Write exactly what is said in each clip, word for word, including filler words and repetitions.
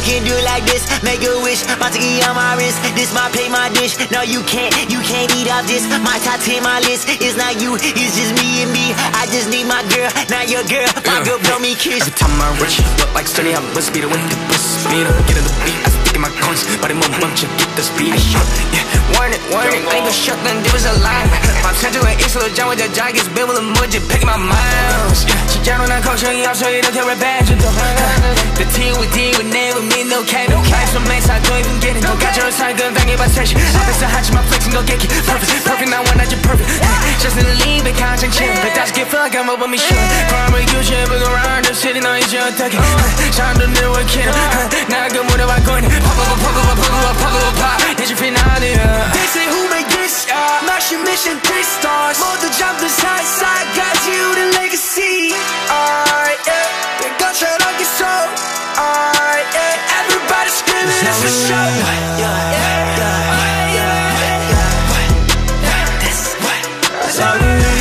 can do it like this, make a wish. My ticket on my wrist, this my pay, my dish. No, you can't, you can't eat off this. My top ten, my list. It's not you, it's just me and me. I just need my girl, not your girl. My girl blow me kiss. Every time I reach, look like sturdy, I must be the way. Bust speed up, get in the beat. I stick in my coins, but it won't bunch up, get the speed. Yeah, warn it, warn it, ain't gon' shut nothing, there was a lie. My central and east, little John with the jackets, built with a mudge, picking my miles. She down on that coach, show you, I'll show you the carrot badge. The T with D with never me, no cap, no cap. Some mates, I don't even get it. Don't got your side, gun, bang it by session. I been so hot, my flexing, go get it. Perfect, perfect, now one, not your perfect. Just in the lean, but constant chill. But that's get feel like I'm up on me, sure. Crime, you should be around the city, now he's your tucking. Shine the new kid. Now I go more than I go in. Pop up, pop up, pop up, pop up, pop. Did you feel out here? They say who made this? Yeah. Mission, mission, three stars. More than jump the side, side. Got you the legacy. Alright, yeah. They got shot on your soul. Alright, yeah. Everybody screaming, it's for show. Yeah, yeah, yeah, yeah, yeah. This is what. It's all we need.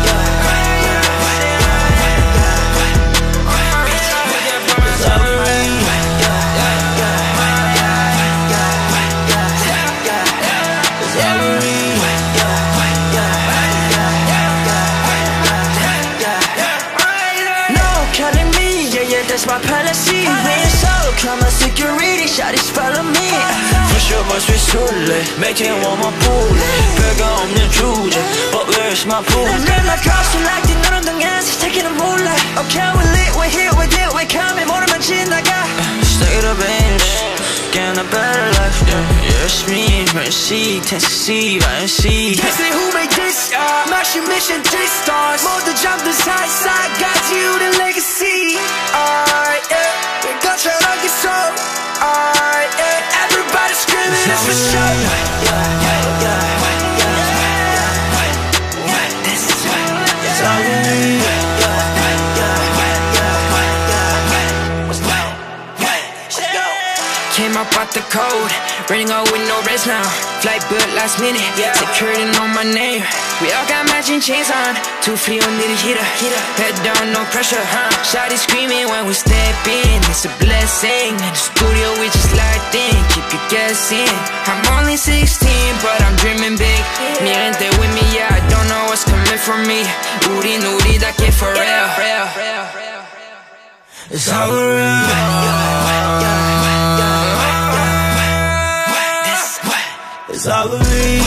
That's my policy. We ain't so come on security, shawty's follow me. Push up my switch too late, making one more bullet. 별거 없는 주제, but where's my bullet? 난 my costume like the 너랑 동양에서 taking a moonlight. Okay, we lit, we here, we did, we coming, 모르면 지나가. Stay the bench, get a better life. 열심히 mercy, Tennessee, Tennessee. They say who made this? Mission, mission, three stars. 모두 jump the side, side. Got you the legacy. Alright, yeah. We got shot on your soul. Alright, yeah. Everybody screaming, it's for show. Yeah, yeah, yeah, yeah, yeah. This is what. It's all we need. Came up out the cold, running out with no rest now. Flight booked last minute, secured it on my name. We all got matching chains on, too free on the heater. Head down, no pressure, huh? Shawty screaming when we step in, it's a blessing. In the studio we just locked in, keep you guessing. I'm only sixteen, but I'm dreaming big. Me and they with me, yeah, I don't know what's coming for me. 우린 우리답게 for real. It's all real. It's all we need.